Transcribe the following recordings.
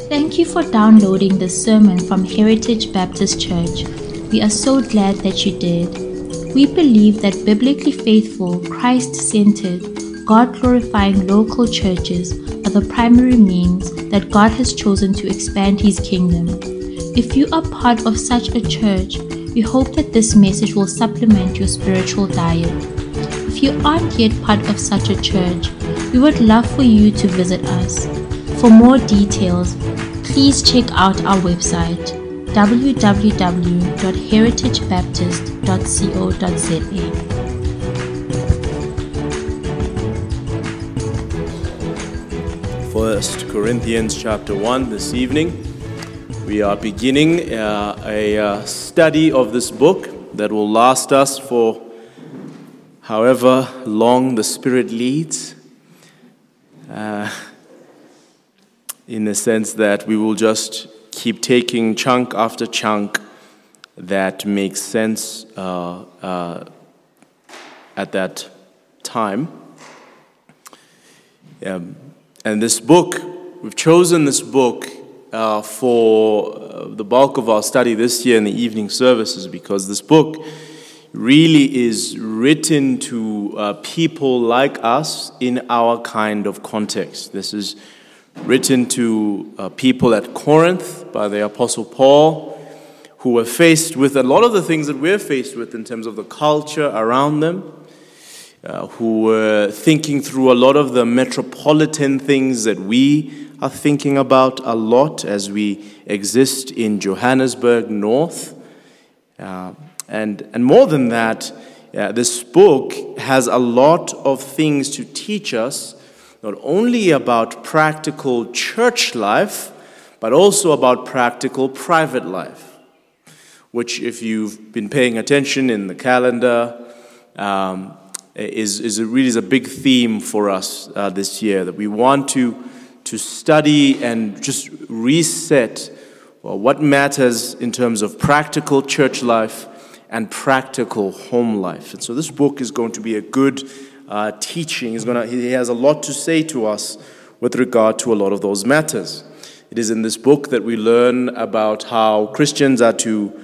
Thank you for downloading this sermon from Heritage Baptist Church. We are so glad that you did. We believe that biblically faithful, Christ-centered, God-glorifying local churches are the primary means that God has chosen to expand His kingdom. If you are part of such a church, we hope that this message will supplement your spiritual diet. If you aren't yet part of such a church, we would love for you to visit us. For more details, please check out our website www.heritagebaptist.co.za. 1 Corinthians chapter 1 this evening. We are beginning a study of this book that will last us for however long the Spirit leads. In the sense that we will just keep taking chunk after chunk that makes sense at that time. And this book, we've chosen this book for the bulk of our study this year in the evening services because this book really is written to people like us in our kind of context. This is written to people at Corinth by the Apostle Paul, who were faced with a lot of the things that we're faced with in terms of the culture around them, who were thinking through a lot of the metropolitan things that we are thinking about a lot as we exist in Johannesburg North. And more than that, this book has a lot of things to teach us, not only about practical church life, but also about practical private life, which, if you've been paying attention in the calendar, is a big theme for us this year, that we want to study and just reset what matters in terms of practical church life and practical home life. And so this book is going to be a good teaching. He has a lot to say to us with regard to a lot of those matters. It is in this book that we learn about how Christians are to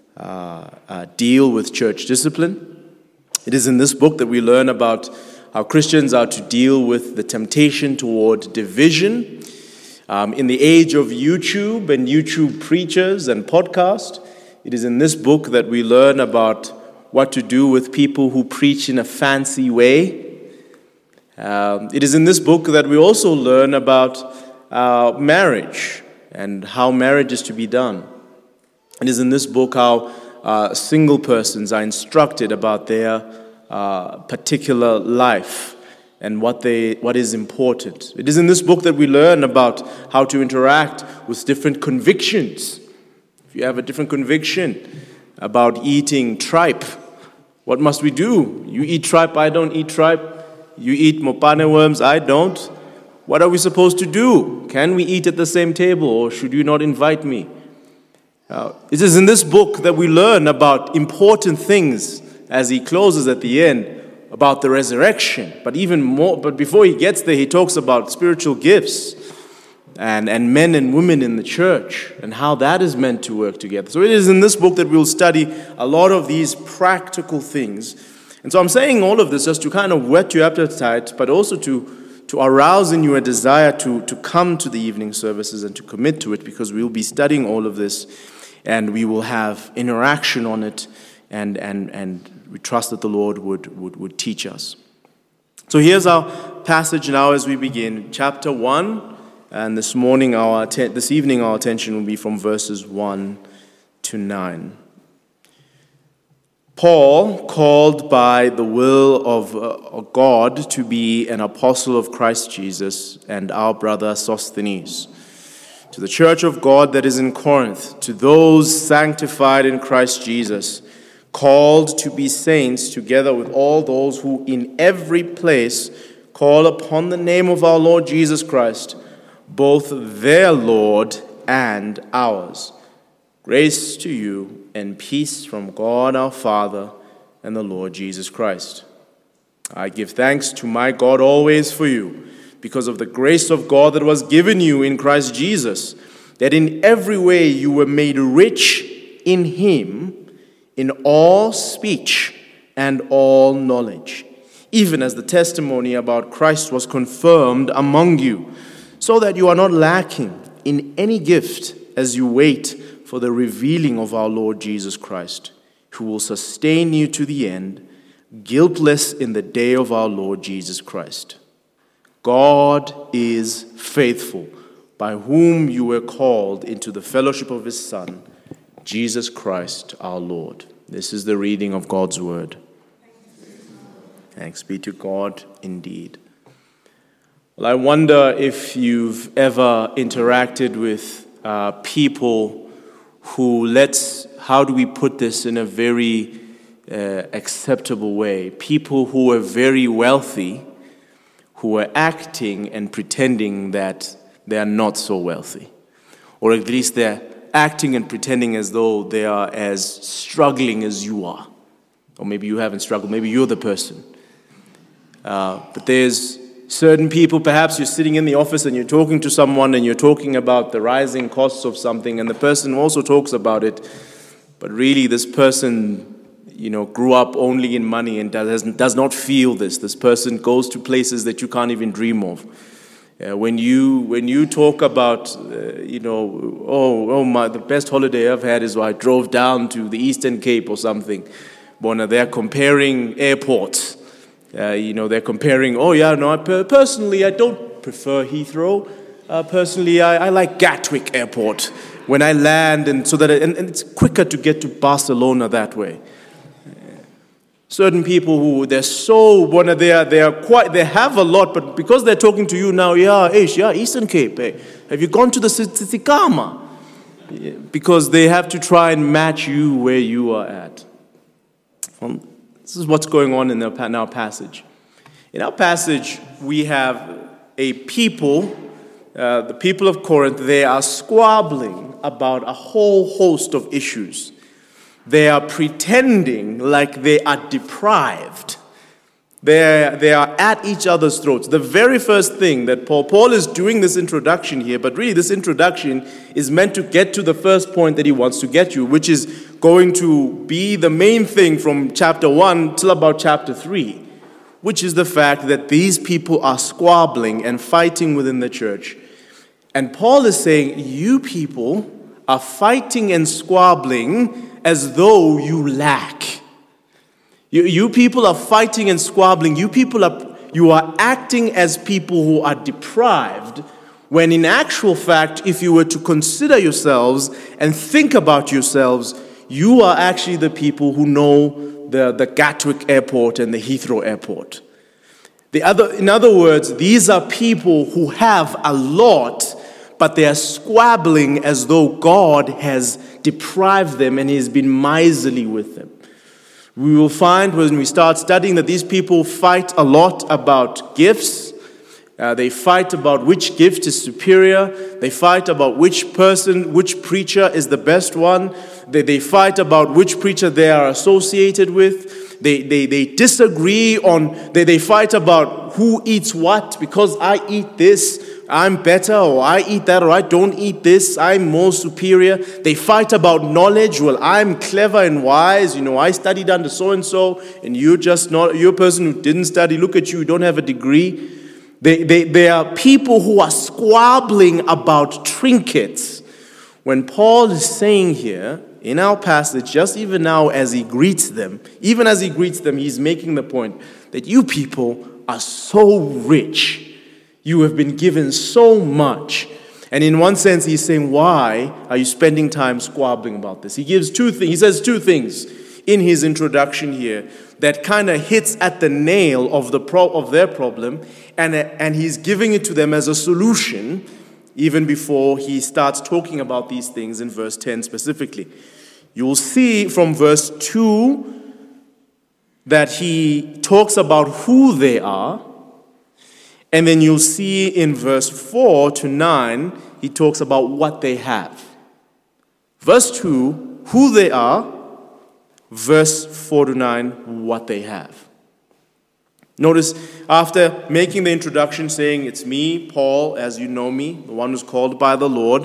deal with church discipline. It is in this book that we learn about how Christians are to deal with the temptation toward division. In the age of YouTube and YouTube preachers and podcasts, it is in this book that we learn about what to do with people who preach in a fancy way. It is in this book that we also learn about marriage and how marriage is to be done. It is in this book how single persons are instructed about their particular life and what is important. It is in this book that we learn about how to interact with different convictions. If you have a different conviction about eating tripe, what must we do? You eat tripe, I don't eat tripe. You eat mopane worms, I don't. What are we supposed to do? Can we eat at the same table, or should you not invite me? It is in this book that we learn about important things, as he closes at the end, about the resurrection. But even more, but before he gets there, he talks about spiritual gifts and men and women in the church and how that is meant to work together. So it is in this book that we'll study a lot of these practical things. And so I'm saying all of this just to kind of whet your appetite, but also to arouse in you a desire to come to the evening services and to commit to it, because we'll be studying all of this and we will have interaction on it, and we trust that the Lord would teach us. So here's our passage now as we begin, chapter 1, and this evening our attention will be from verses 1 to 9. Paul, called by the will of God to be an apostle of Christ Jesus, and our brother Sosthenes, to the church of God that is in Corinth, to those sanctified in Christ Jesus, called to be saints, together with all those who in every place call upon the name of our Lord Jesus Christ, both their Lord and ours. Grace to you and peace from God our Father and the Lord Jesus Christ. I give thanks to my God always for you, because of the grace of God that was given you in Christ Jesus, that in every way you were made rich in him, in all speech and all knowledge, even as the testimony about Christ was confirmed among you, so that you are not lacking in any gift as you wait for the revealing of our Lord Jesus Christ, who will sustain you to the end, guiltless in the day of our Lord Jesus Christ. God is faithful, by whom you were called into the fellowship of his Son, Jesus Christ our Lord. This is the reading of God's word. Thanks be to God indeed. Well, I wonder if you've ever interacted with people who, how do we put this in a very acceptable way? People who are very wealthy, who are acting and pretending that they are not so wealthy. Or at least they're acting and pretending as though they are as struggling as you are. Or maybe you haven't struggled, maybe you're the person. But there's certain people, perhaps you're sitting in the office and you're talking to someone and you're talking about the rising costs of something, and the person also talks about it, but really this person, grew up only in money and does not feel this. This person goes to places that you can't even dream of. When you talk about, the best holiday I've had is I drove down to the Eastern Cape or something. Bona, they're comparing airports. They're comparing, personally, I don't prefer Heathrow. Personally, I like Gatwick Airport when I land, and so that and it's quicker to get to Barcelona that way. Certain people who they have a lot, but because they're talking to you now, Eastern Cape, hey, have you gone to the Tsitsikamma? Because they have to try and match you where you are at. This is what's going on in our passage. In our passage, we have a people, the people of Corinth, they are squabbling about a whole host of issues. They are pretending like they are deprived. They are at each other's throats. The very first thing that Paul is doing this introduction here, but really this introduction is meant to get to the first point that he wants to get you, which is going to be the main thing from chapter 1 till about chapter 3, which is the fact that these people are squabbling and fighting within the church. And Paul is saying, you people are fighting and squabbling as though you lack. You people are fighting and squabbling. You are acting as people who are deprived, when in actual fact, if you were to consider yourselves and think about yourselves, you are actually the people who know the Gatwick Airport and the Heathrow Airport. In other words, these are people who have a lot, but they are squabbling as though God has deprived them and he has been miserly with them. We will find when we start studying that these people fight a lot about gifts. They fight about which gift is superior. They fight about which preacher is the best one. They fight about which preacher they are associated with. They disagree on, they fight about who eats what. Because I eat this, I'm better, or I eat that, or I don't eat this, I'm more superior. They fight about knowledge. Well, I'm clever and wise. I studied under so-and-so, and you're a person who didn't study. Look at you, you don't have a degree. They are people who are squabbling about trinkets. When Paul is saying here, in our passage, just even now as he greets them, he's making the point that you people are so rich. You have been given so much. And in one sense, he's saying, why are you spending time squabbling about this? He says two things in his introduction here that kind of hits at the nail of their problem, and he's giving it to them as a solution, even before he starts talking about these things in verse 10 specifically. You'll see from verse 2 that he talks about who they are. And then you'll see in verse 4 to 9, he talks about what they have. Verse 2, who they are. Verse 4 to 9, what they have. Notice, after making the introduction saying, it's me, Paul, as you know me, the one who's called by the Lord,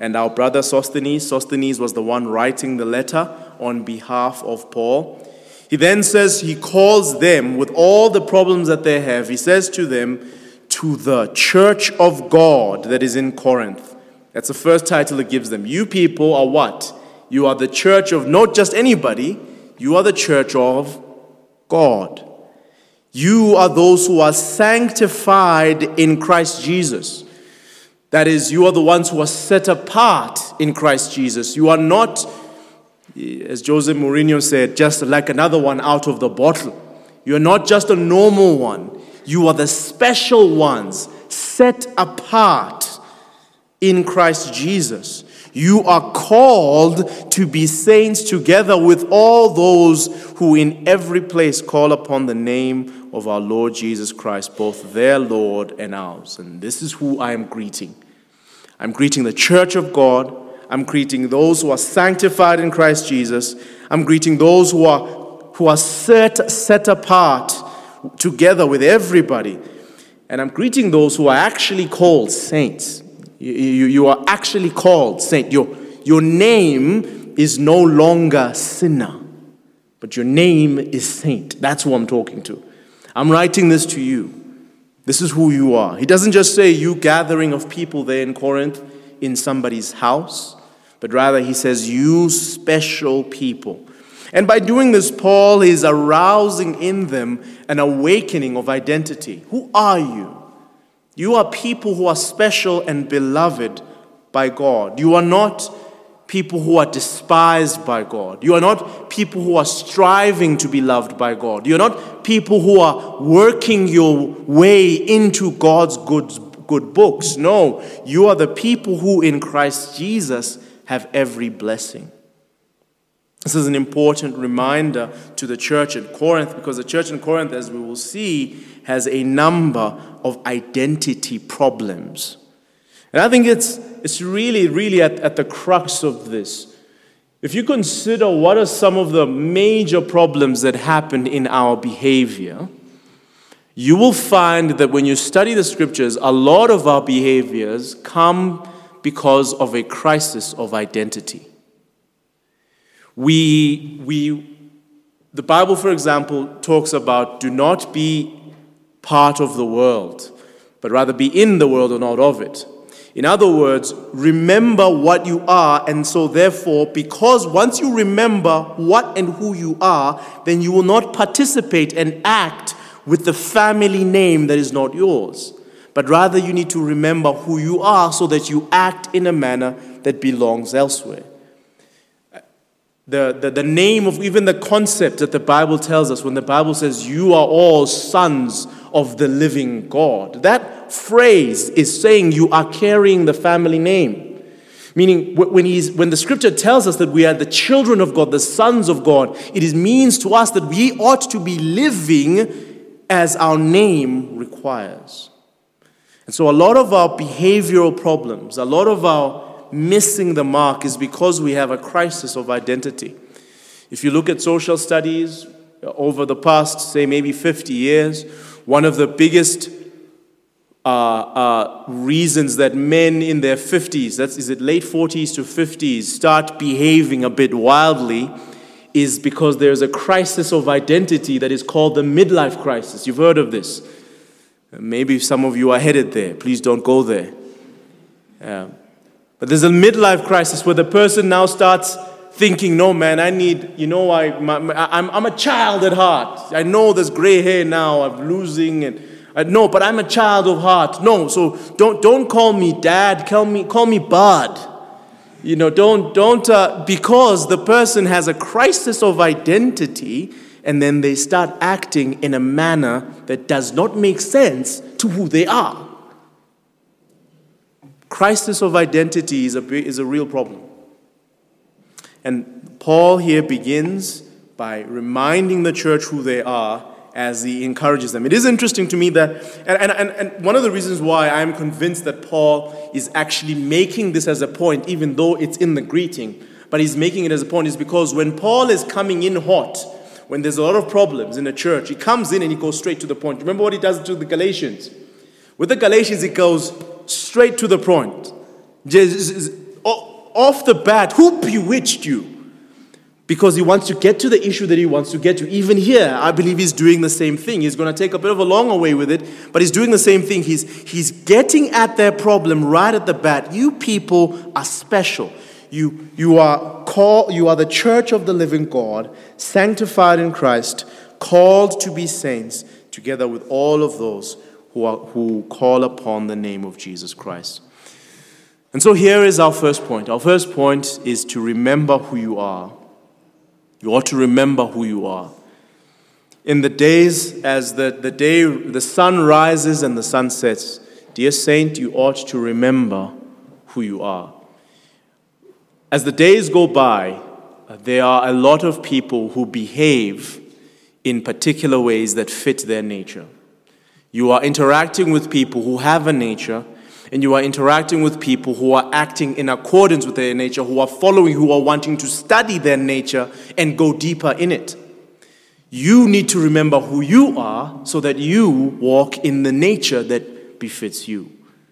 and our brother Sosthenes. Sosthenes was the one writing the letter on behalf of Paul. He then says, he calls them with all the problems that they have. He says to them, to the church of God that is in Corinth. That's the first title it gives them. You people are what? You are the church of not just anybody. You are the church of God. You are those who are sanctified in Christ Jesus. That is, you are the ones who are set apart in Christ Jesus. You are not, as Jose Mourinho said, just like another one out of the bottle. You are not just a normal one. You are the special ones, set apart in Christ Jesus. You are called to be saints together with all those who in every place call upon the name of our Lord Jesus Christ, both their Lord and ours. And this is who I am greeting. I'm greeting the church of God. I'm greeting those who are sanctified in Christ Jesus. I'm greeting those who are set apart together with everybody. And I'm greeting those who are actually called saints. You are actually called saint. Your name is no longer sinner, but your name is saint. That's who I'm talking to. I'm writing this to you. This is who you are. He doesn't just say you gathering of people there in Corinth in somebody's house, but rather he says you special people. And by doing this, Paul is arousing in them an awakening of identity. Who are you? You are people who are special and beloved by God. You are not people who are despised by God. You are not people who are striving to be loved by God. You are not people who are working your way into God's good books. No, you are the people who in Christ Jesus have every blessing. This is an important reminder to the church at Corinth, because the church in Corinth, as we will see, has a number of identity problems. And I think it's really at the crux of this. If you consider what are some of the major problems that happen in our behavior, you will find that when you study the scriptures, a lot of our behaviors come because of a crisis of identity. The Bible, for example, talks about do not be part of the world, but rather be in the world or not of it. In other words, remember what you are, and so therefore, because once you remember what and who you are, then you will not participate and act with the family name that is not yours. But rather you need to remember who you are so that you act in a manner that belongs elsewhere. The name of even the concept that the Bible tells us when the Bible says you are all sons of the living God. That phrase is saying you are carrying the family name. Meaning when the scripture tells us that we are the children of God, the sons of God, it means to us that we ought to be living as our name requires. And so a lot of our behavioral problems, a lot of our missing the mark is because we have a crisis of identity. If you look at social studies over the past, say, maybe 50 years, one of the biggest reasons that men in their 50s, is it late 40s to 50s, start behaving a bit wildly is because there's a crisis of identity that is called the midlife crisis. You've heard of this. Maybe some of you are headed there. Please don't go there. But there's a midlife crisis where the person now starts thinking, no man, I'm a child at heart. I know there's gray hair now, I'm losing, no, but I'm a child of heart. No, so don't call me dad, call me bud. Because the person has a crisis of identity, and then they start acting in a manner that does not make sense to who they are. Crisis of identity is a real problem. And Paul here begins by reminding the church who they are as he encourages them. It is interesting to me that, and one of the reasons why I'm convinced that Paul is actually making this as a point, even though it's in the greeting, but he's making it as a point, is because when Paul is coming in hot, when there's a lot of problems in the church, he comes in and he goes straight to the point. Remember what he does to the Galatians? With the Galatians, he goes straight to the point. off the bat, who bewitched you? Because he wants to get to the issue that he wants to get to. Even here, I believe he's doing the same thing. He's going to take a bit of a longer way with it, but he's doing the same thing. He's getting at their problem right at the bat. You people are special. You are the church of the living God, sanctified in Christ, called to be saints, together with all of those who call upon the name of Jesus Christ. And so here is our first point. Our first point is to remember who you are. You ought to remember who you are. In the days as the sun rises and the sun sets, dear saint, you ought to remember who you are. As the days go by, there are a lot of people who behave in particular ways that fit their nature. You are interacting with people who have a nature, and you are interacting with people who are acting in accordance with their nature, who are wanting to study their nature and go deeper in it. You need to remember who you are so that you walk in the nature that befits you.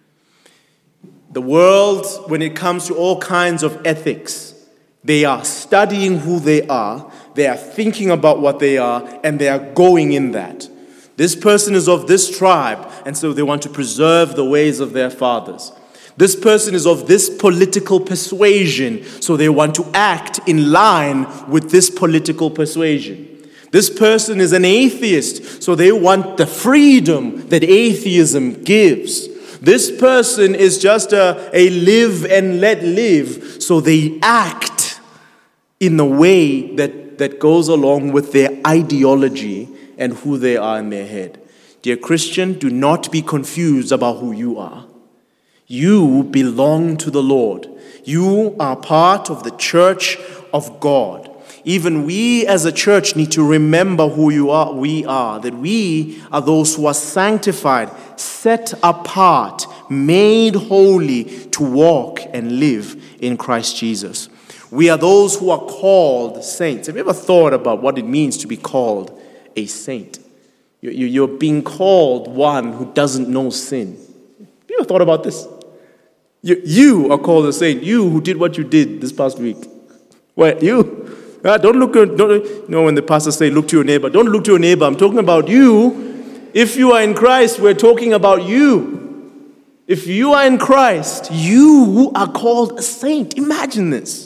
The world, when it comes to all kinds of ethics, they are studying who they are thinking about what they are, and they are going in that. This person is of this tribe, and so they want to preserve the ways of their fathers. This person is of this political persuasion, so they want to act in line with this political persuasion. This person is an atheist, so they want the freedom that atheism gives. This person is just a live and let live, so they act in the way that goes along with their ideology and who they are in their head. Dear Christian, do not be confused about who you are. You belong to the Lord. You are part of the church of God. Even we as a church need to remember who we are, that we are those who are sanctified, set apart, made holy to walk and live in Christ Jesus. We are those who are called saints. Have you ever thought about what it means to be called a saint? You're being called one who doesn't know sin. Have you ever thought about this? You are called a saint. You who did what you did this past week. What, you? Don't look, when the pastor say, look to your neighbor. Don't look to your neighbor. I'm talking about you. If you are in Christ, we're talking about you. If you are in Christ, you are called a saint. Imagine this.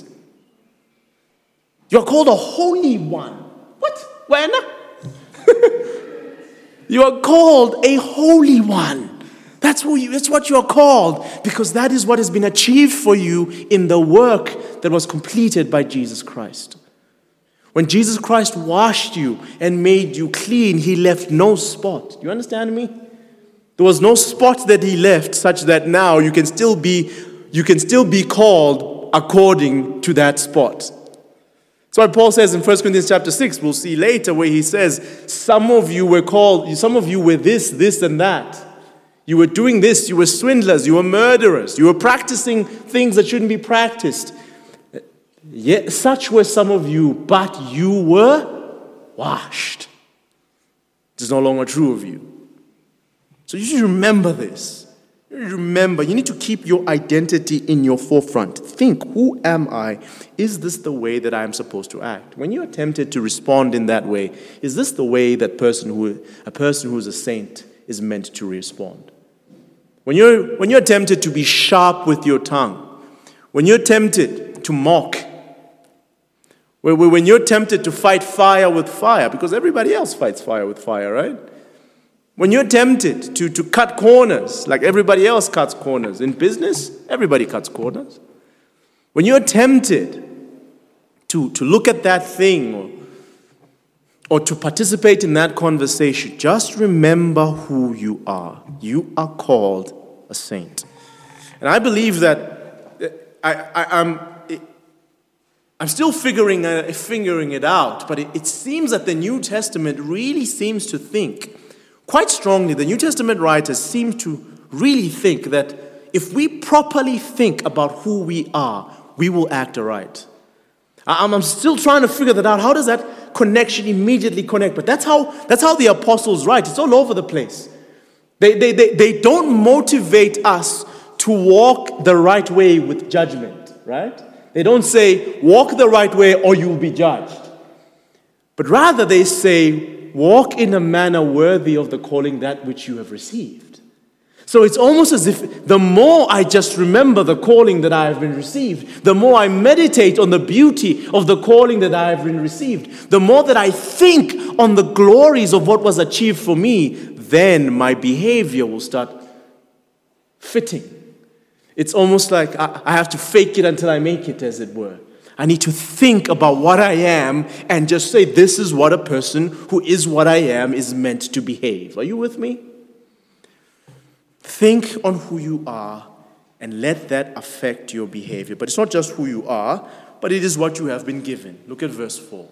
You're called a holy one. What? When? You are called a holy one. That's what you are called, because that is what has been achieved for you in the work that was completed by Jesus Christ. When Jesus Christ washed you and made you clean, he left no spot. Do you understand me? There was no spot that he left such that now you can still be called according to that spot. That's what Paul says in 1 Corinthians chapter 6. We'll see later where he says, some of you were this, and that. You were doing this, you were swindlers, you were murderers, you were practicing things that shouldn't be practiced. Yet, such were some of you, but you were washed. It is no longer true of you. So you should remember this. Remember, you need to keep your identity in your forefront. Think, who am I? Is this the way that I am supposed to act? When you're tempted to respond in that way, is this the way that a person who is a saint is meant to respond? When you're tempted to be sharp with your tongue, when you're tempted to mock, when you're tempted to fight fire with fire, because everybody else fights fire with fire, right? When you're tempted to cut corners like everybody else cuts corners. In business, everybody cuts corners. When you're tempted to look at that thing or to participate in that conversation, just remember who you are. You are called a saint. And I believe that I'm still figuring it out, but it seems that the New Testament really seems to think quite strongly, the New Testament writers seem to really think that if we properly think about who we are, we will act aright. I'm still trying to figure that out. How does that connection immediately connect? But that's how the apostles write. It's all over the place. They don't motivate us to walk the right way with judgment. right? They don't say, walk the right way or you will be judged. But rather they say, walk in a manner worthy of the calling that which you have received. So it's almost as if the more I just remember the calling that I have been received, the more I meditate on the beauty of the calling that I have been received, the more that I think on the glories of what was achieved for me, then my behavior will start fitting. It's almost like I have to fake it until I make it, as it were. I need to think about what I am and just say, this is what a person who is what I am is meant to behave. Are you with me? Think on who you are and let that affect your behavior. But it's not just who you are, but it is what you have been given. Look at verse 4.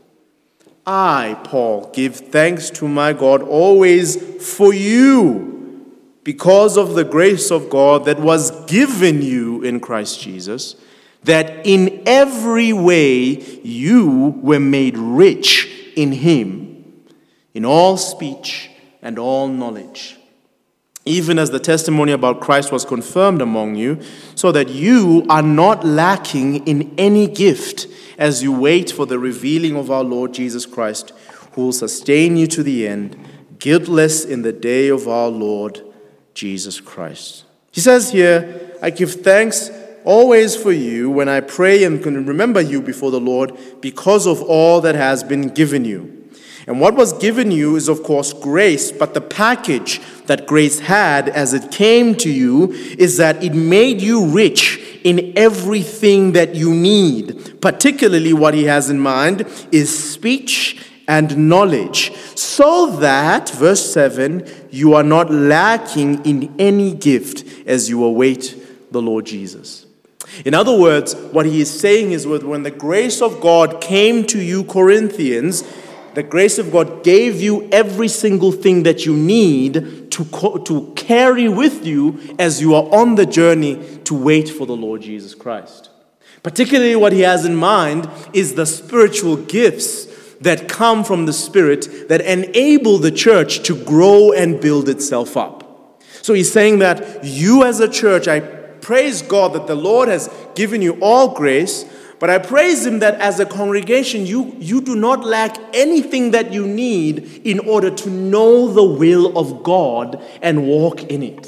I, Paul, give thanks to my God always for you, because of the grace of God that was given you in Christ Jesus, that in every way you were made rich in him, in all speech and all knowledge, even as the testimony about Christ was confirmed among you, so that you are not lacking in any gift as you wait for the revealing of our Lord Jesus Christ, who will sustain you to the end, guiltless in the day of our Lord Jesus Christ. He says here, I give thanks always for you when I pray and can remember you before the Lord because of all that has been given you. And what was given you is, of course, grace, but the package that grace had as it came to you is that it made you rich in everything that you need. Particularly what he has in mind is speech and knowledge, so that, verse 7, you are not lacking in any gift as you await the Lord Jesus. In other words, what he is saying is when the grace of God came to you, Corinthians, the grace of God gave you every single thing that you need to carry with you as you are on the journey to wait for the Lord Jesus Christ. Particularly what he has in mind is the spiritual gifts that come from the Spirit that enable the church to grow and build itself up. So he's saying that you as a church, I praise God that the Lord has given you all grace, but I praise him that as a congregation, you do not lack anything that you need in order to know the will of God and walk in it.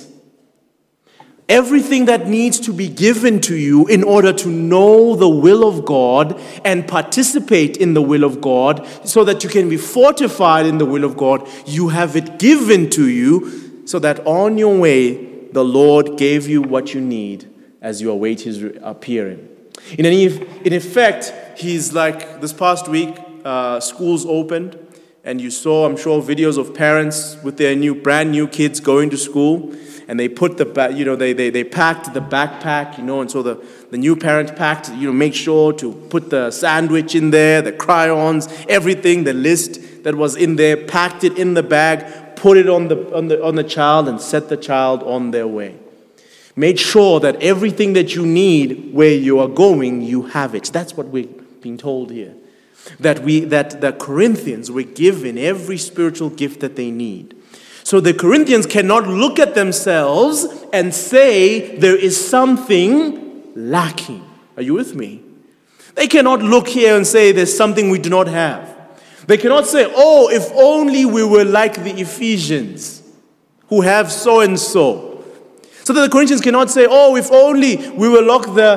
Everything that needs to be given to you in order to know the will of God and participate in the will of God so that you can be fortified in the will of God, you have it given to you so that on your way, the Lord gave you what you need as you await his appearing. In effect, he's like this past week, schools opened, and you saw, I'm sure, videos of parents with their brand new kids going to school, and they put they packed the backpack, and so the new parent packed, make sure to put the sandwich in there, the crayons, everything, the list that was in there, packed it in the bag, put it on the child, and set the child on their way. Made sure that everything that you need where you are going, you have it. That's what we're being told here. That the Corinthians were given every spiritual gift that they need. So the Corinthians cannot look at themselves and say there is something lacking. Are you with me? They cannot look here and say there's something we do not have. They cannot say, oh, if only we were like the Ephesians who have so and so. So that the Corinthians cannot say, oh, if only we were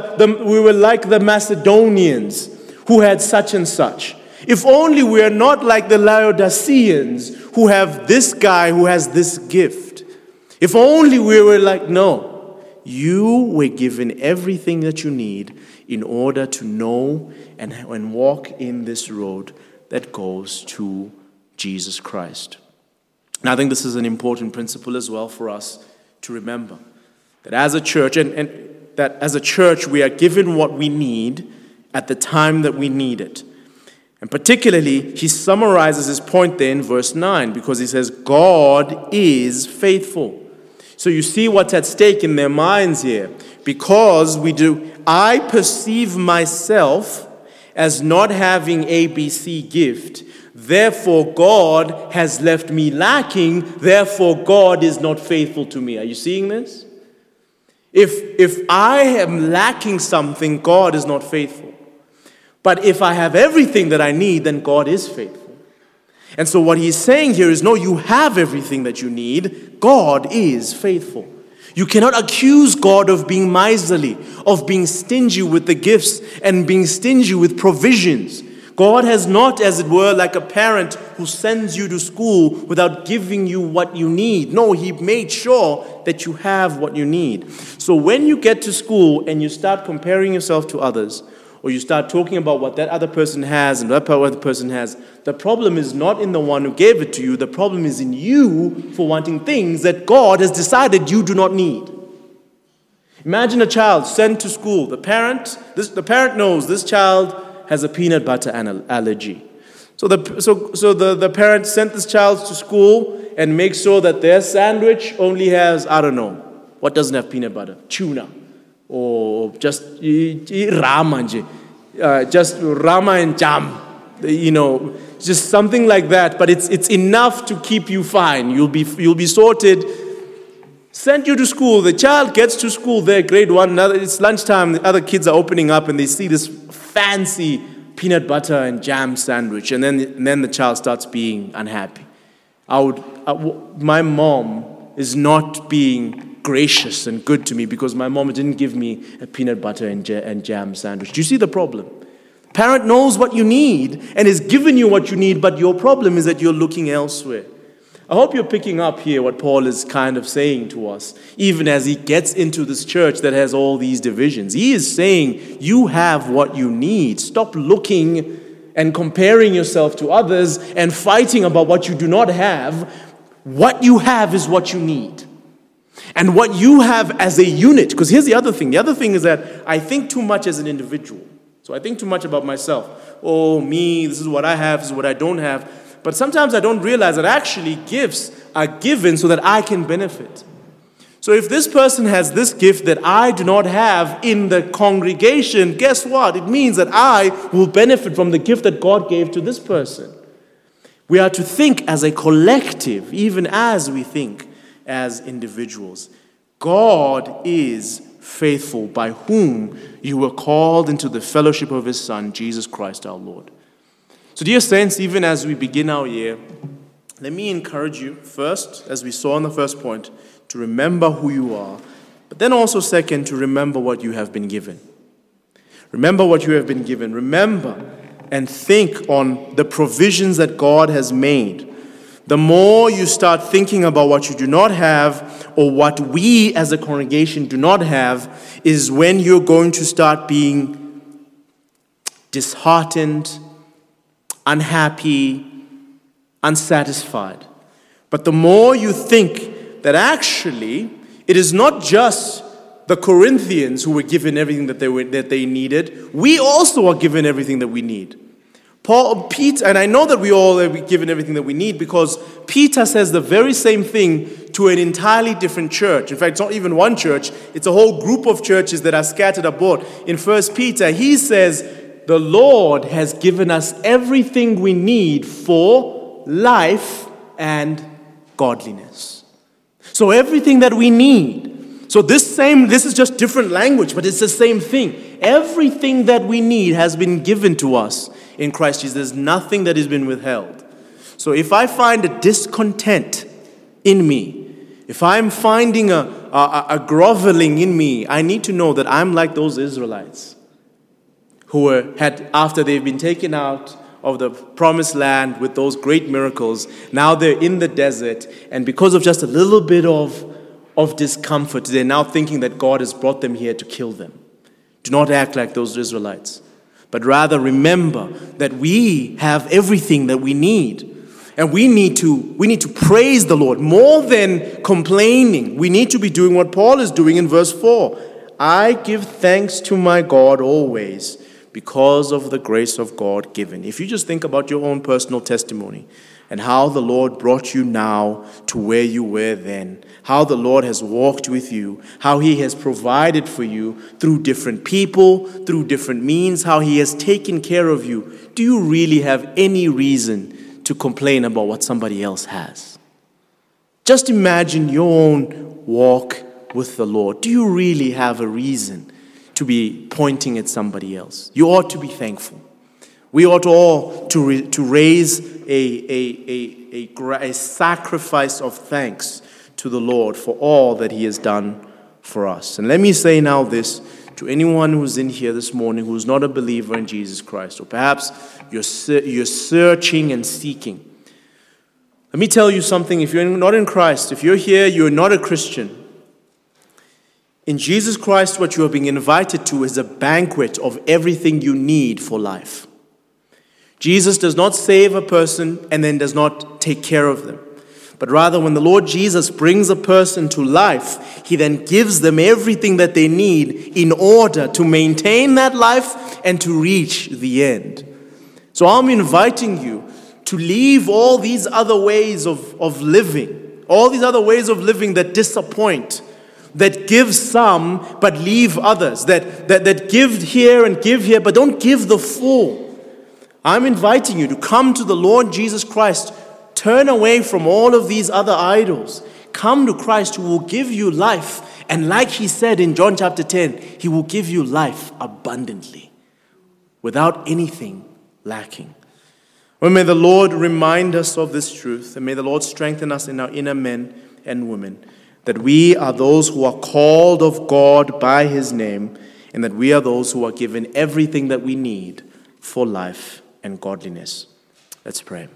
like the Macedonians who had such and such. If only we are not like the Laodiceans who have this guy who has this gift. If only we were like, no. You were given everything that you need in order to know and walk in this road that goes to Jesus Christ. And I think this is an important principle as well for us to remember. That as a church, and that as a church we are given what we need at the time that we need it. And particularly, he summarizes his point there in verse 9 because he says, God is faithful. So you see what's at stake in their minds here. Because I perceive myself as not having ABC gift. Therefore, God has left me lacking. Therefore, God is not faithful to me. Are you seeing this? If I am lacking something, God is not faithful. But if I have everything that I need, then God is faithful. And so what he's saying here is, no, you have everything that you need. God is faithful. You cannot accuse God of being miserly, of being stingy with the gifts and being stingy with provisions. God has not, as it were, like a parent who sends you to school without giving you what you need. No, he made sure that you have what you need. So when you get to school and you start comparing yourself to others, or you start talking about what that other person has and what other person has, the problem is not in the one who gave it to you. The problem is in you for wanting things that God has decided you do not need. Imagine a child sent to school. The parent knows this child has a peanut butter allergy. So the parent sent this child to school and makes sure that their sandwich only has, I don't know, what doesn't have peanut butter? Tuna. Or just rama and jam, just something like that. But it's enough to keep you fine. You'll be sorted. Sent you to school. The child gets to school there, grade 1. It's lunchtime. The other kids are opening up and they see this fancy peanut butter and jam sandwich, and then the child starts being unhappy. My mom is not being gracious and good to me because my mom didn't give me a peanut butter and jam sandwich. Do you see the problem? Parent knows what you need and is giving you what you need, but your problem is that you're looking elsewhere. I hope you're picking up here what Paul is kind of saying to us, even as he gets into this church that has all these divisions. He is saying, you have what you need. Stop looking and comparing yourself to others and fighting about what you do not have. What you have is what you need. And what you have as a unit, because here's the other thing. The other thing is that I think too much as an individual. So I think too much about myself. Oh, me, this is what I have, this is what I don't have. But sometimes I don't realize that actually gifts are given so that I can benefit. So if this person has this gift that I do not have in the congregation, guess what? It means that I will benefit from the gift that God gave to this person. We are to think as a collective, even as we think as individuals. God is faithful, by whom you were called into the fellowship of his Son, Jesus Christ our Lord. So dear saints, even as we begin our year, let me encourage you first, as we saw in the first point, to remember who you are, but then also second, to remember what you have been given. Remember what you have been given. Remember and think on the provisions that God has made. The more you start thinking about what you do not have, or what we as a congregation do not have, is when you're going to start being disheartened, unhappy, unsatisfied. But the more you think that actually it is not just the Corinthians who were given everything that they needed, we also are given everything that we need. Peter, and I know that we all are given everything that we need because Peter says the very same thing to an entirely different church. In fact, it's not even one church, it's a whole group of churches that are scattered abroad. In 1 Peter, he says, the Lord has given us everything we need for life and godliness. So everything that we need. So this is just different language, but it's the same thing. Everything that we need has been given to us in Christ Jesus. There's nothing that has been withheld. So if I find a discontent in me, if I'm finding a groveling in me, I need to know that I'm like those Israelites who had, after they've been taken out of the promised land with those great miracles, now they're in the desert, and because of just a little bit of discomfort, they're now thinking that God has brought them here to kill them. Do not act like those Israelites, but rather remember that we have everything that we need. And we need to praise the Lord more than complaining. We need to be doing what Paul is doing in verse 4. I give thanks to my God always because of the grace of God given. If you just think about your own personal testimony and how the Lord brought you now to where you were then, how the Lord has walked with you, how he has provided for you through different people, through different means, how he has taken care of you, do you really have any reason to complain about what somebody else has? Just imagine your own walk with the Lord? Do you really have a reason to be pointing at somebody else? You ought to be thankful. We ought all to raise a sacrifice of thanks to the Lord for all that He has done for us. And let me say now this to anyone who's in here this morning who's not a believer in Jesus Christ, or perhaps you're searching and seeking. Let me tell you something. If you're not in Christ, if you're here, you're not a Christian. In Jesus Christ, what you are being invited to is a banquet of everything you need for life. Jesus does not save a person and then does not take care of them. But rather, when the Lord Jesus brings a person to life, He then gives them everything that they need in order to maintain that life and to reach the end. So I'm inviting you to leave all these other ways of living, all these other ways of living that disappoint, that give some but leave others, that give here and give here but don't give the full. I'm inviting you to come to the Lord Jesus Christ. Turn away from all of these other idols. Come to Christ, who will give you life. And like He said in John chapter 10, He will give you life abundantly, without anything lacking. Well, may the Lord remind us of this truth, and may the Lord strengthen us in our inner men and women, that we are those who are called of God by His name, and that we are those who are given everything that we need for life and godliness. Let's pray.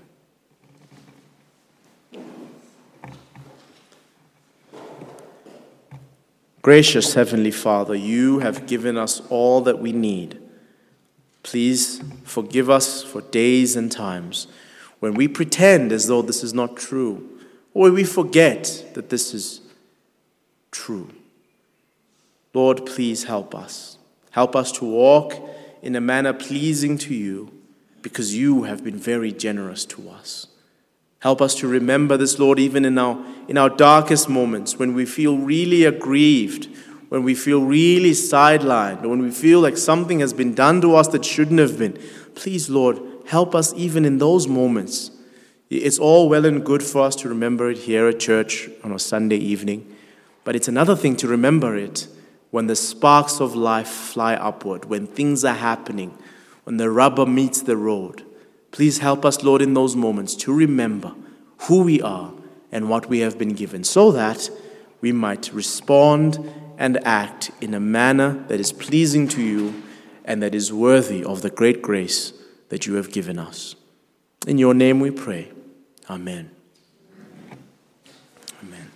Gracious Heavenly Father, You have given us all that we need. Please forgive us for days and times when we pretend as though this is not true, or we forget that this is true. Lord, please help us. Help us to walk in a manner pleasing to You, because You have been very generous to us. Help us to remember this, Lord, even in our darkest moments, when we feel really aggrieved, when we feel really sidelined, or when we feel like something has been done to us that shouldn't have been. Please, Lord, help us even in those moments. It's all well and good for us to remember it here at church on a Sunday evening, but it's another thing to remember it when the sparks of life fly upward, when things are happening, when the rubber meets the road. Please help us, Lord, in those moments to remember who we are and what we have been given, so that we might respond and act in a manner that is pleasing to You and that is worthy of the great grace that You have given us. In Your name we pray. Amen.